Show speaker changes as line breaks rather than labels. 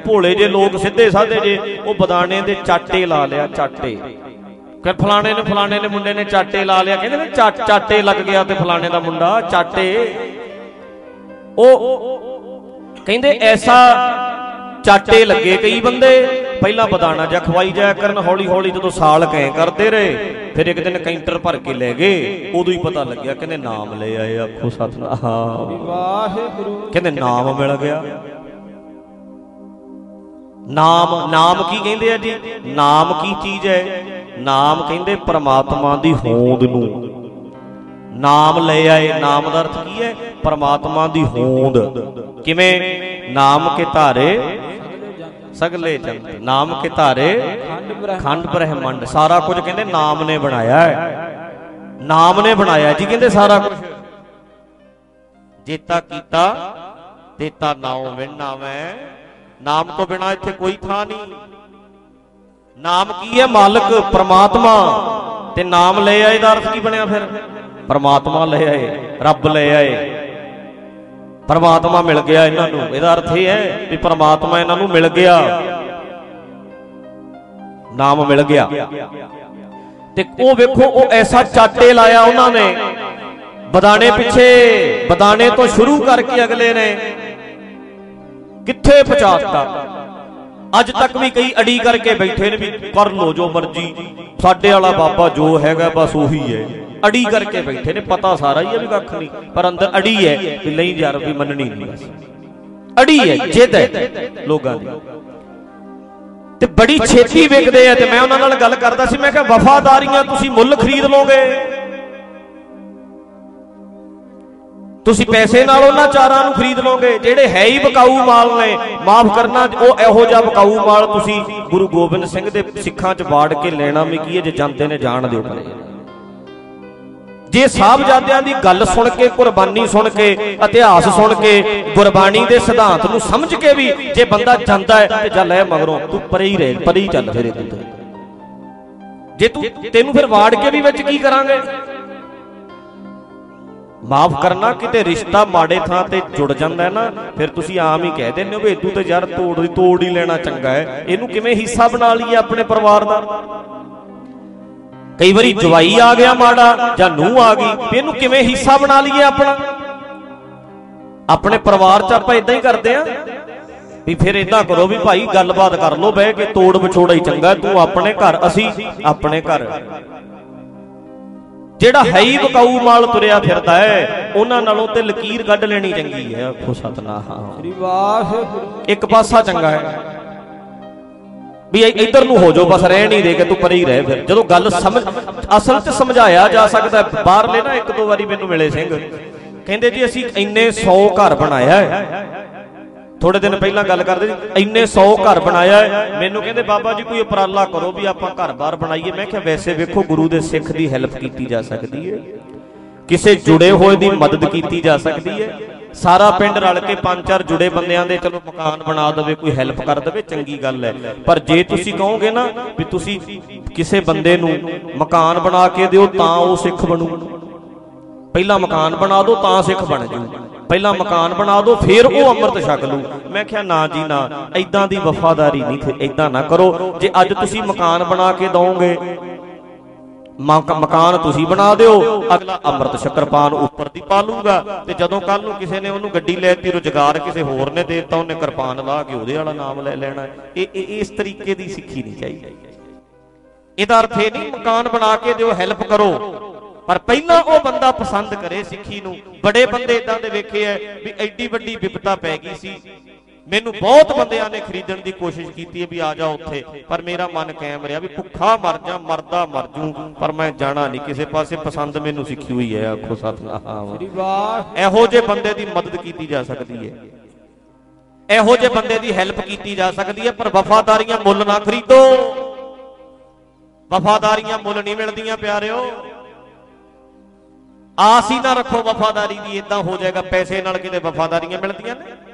भोले जे लोग सीधे साधे जे वो बदाने दे चाटे ला लिया, चाटे फिर फलाने ने मुंडे ने चाटे ला लिया, कहते ने चाटे लग गया ते फलाने दा मुंडा चाटे। ओ कहते ऐसा चाटे लगे कई बंदे पहला बदाना जा खवाई जाया करन, हौली हौली जो साल कैं करते रहे, फिर एक दिन कैंटर भर के ले गए, उदों ही पता लग गया, कहते नाम ले आए। आखो सतनाम, कहते नाम मिल गया। नाम की कहते हैं जी, नाम की चीज है? नाम कहते परमात्मा दी होंद नूं नाम ले आए। नाम दा अर्थ की है? परमात्मा दी होंद। किवें? नाम के धारे सगले जंत, नाम के धारे खंड ब्रह्मंड, सारा कुछ कहते नाम ने बनाया है, नाम ने बनाया जी। कहते सारा कुछ जेता कीता तेता नाम विना मैं, नाम तो बिना इत्थे कोई था नहीं। नाम की है? मालिक परमात्मा। ते नाम ले आए दा अर्थ की बनया? फिर परमात्मा ले आए, रब ले आए, परमात्मा मिल गया इन्हों। इहदा अर्थ यह है कि परमात्मा इन्हों मिल गया, नाम मिल गया। ते ओ वेखो ओ ऐसा चाटे लाया उन्होंने बदाने पिछे, बदाने तो शुरू करके अगले ने किथे पहुंचाता। अज तक भी कई अड़ी करके बैठे ने भी कर लो जो मर्जी, साडे वाला बाबा जो हैगा बस उही है। अड़ी करके बैठे ने, पता सारा ही है भी कख नहीं, पर अंदर अड़ी है कि नहीं यार भी मननी नहीं, बस अड़ी है, जिद है लोगों की। ते बड़ी छेती विकदे है। ते मैं उन्हां नाल गल करदा सी, मैं कहा वफादारियां तुसीं मुੱਲ खरीद लोगे, तुसीं पैसे नाल उन्हां चारां नूं खरीद लोगे ਜਿਹੜੇ है ही बकाऊ माल ने। माफ करना वो इहो जिहा बकाऊ माल तुसीं गुरु गोबिंद सिंह दे सिੱਖਾਂ च वाड़ के लेना भी की है, जे जानते ने जान दिओ परे। जे साहबजादियां दी गल सुन के, कुर्बानी सुन के, इतिहास सुन के, गुरबाणी दे सिद्धांत नूं समझ के भी जे बंदा जांदा है ते जा ले मगरों तू परे ही रह, परे ही चल। फिर जे तू तेनू फिर वाड़ के भी विच की करांगे? माफ करना किते रिश्ता माड़े थां ते जुड़ जांदा है ना, फिर तुसीं आम ही कह दिंदे हो भी इदू ते यार तोड़ ही लेना चंगा है, इहनू किवें हिस्सा बना लईए अपने परिवार दा। कई बारी जवाई आ गया माड़ा जां नूंह आ गई, इहनू किवें हिस्सा बना लईए अपना, अपने परिवार च आपां इदां ही करदे आ भी। फिर इदां करो भी भाई गलबात कर लो बह के, तोड़ विछोड़ा ही चंगा, तू अपने घर असीं अपने घर। ਜਿਹੜਾ है ही बकाऊ माल तुरिया फिरदा है, उन्हां नालों ते लकीर कढ लेनी चंगी है। आखो सतनाम, एक पासा चंगा है भी इधर नूं हो जाओ, बस रह नहीं दे के तू परे ही रह। फिर जो गल समझ असल च समझाया जा सकता है। बाहरले ना एक दो बारी मैनूं मिले सिंह, कहंदे जी असीं इन्ने 100 घर बनाया है। थोड़े दिन पहला गल करदे इन्ने 100 घर बनाया है, मैनूं कहंदे बाबा जी कोई उपराला करो भी आपां घर बार बनाईए। मैं क्या वैसे वेखो गुरु दे सिख दी हैल्प कीती जा सकती है, किसी जुड़े होए दी मदद कीती जा सकती है। सारा पिंड रल के 5-4 जुड़े बंदियां दे चलो मकान बना देवे, कोई हैल्प कर देवे, चंगी गल है। पर जे तुसीं कहोगे ना भी तुसीं किसी बंदे नूं मकान बना के दिओ तां वो सिख बनू, पहला मकान बना दो तां सिख बन जू, पहला मकान बना दो फिर वो अमृत छक लू। मैं क्या ना जी ना, इदां दी वफादारी नहीं, इदां ना करो। जे अज तुसीं मकान बना के दोगे, मकान तुसीं बना दिओ, अगला अमृत शक्करपान उपर दी पा लूगा, ते जदों कल नूं किसी ने उहनूं गड्डी लैती, रोजगार किसी होर ने देता, उहने किरपान ला के उहदे वाला नाम ले लेना। इस तरीके दी सिੱਖੀ नहीं चाहिए। इहदा अर्थ ये नहीं मकान बना के दिओ, हैल्प करो, पर पहला वो बंदा पसंद करे सिੱਖੀ नूं। बड़े बंदे इदां दे वेखे है भी एडी वड्डी विपता पै गई सी, मैनूं बहुत बंदियां ने खरीदण दी कोशिश कीती है भी आ जा उत्थे, पर मेरा मन कायम रहा भी भुखा मर जा, मरदा मर जूं, पर मैं जाना नहीं किसी पासे। पसंद मैनूं सिੱਖੀ हुई है। आखो सतनाम, इहो जे बंदे दी मदद कीती जा सकती है, इहो जे बंदे दी हैल्प कीती जा सकती है। पर वफादारियां मुੱਲ ना खरीदो, वफादारियां मुੱਲ नहीं मिलदियां प्यारिओ। आस ही ना रखो वफादारी दी, इदां हो जाएगा पैसे नाल किते वफादारियां मिलदियां ने।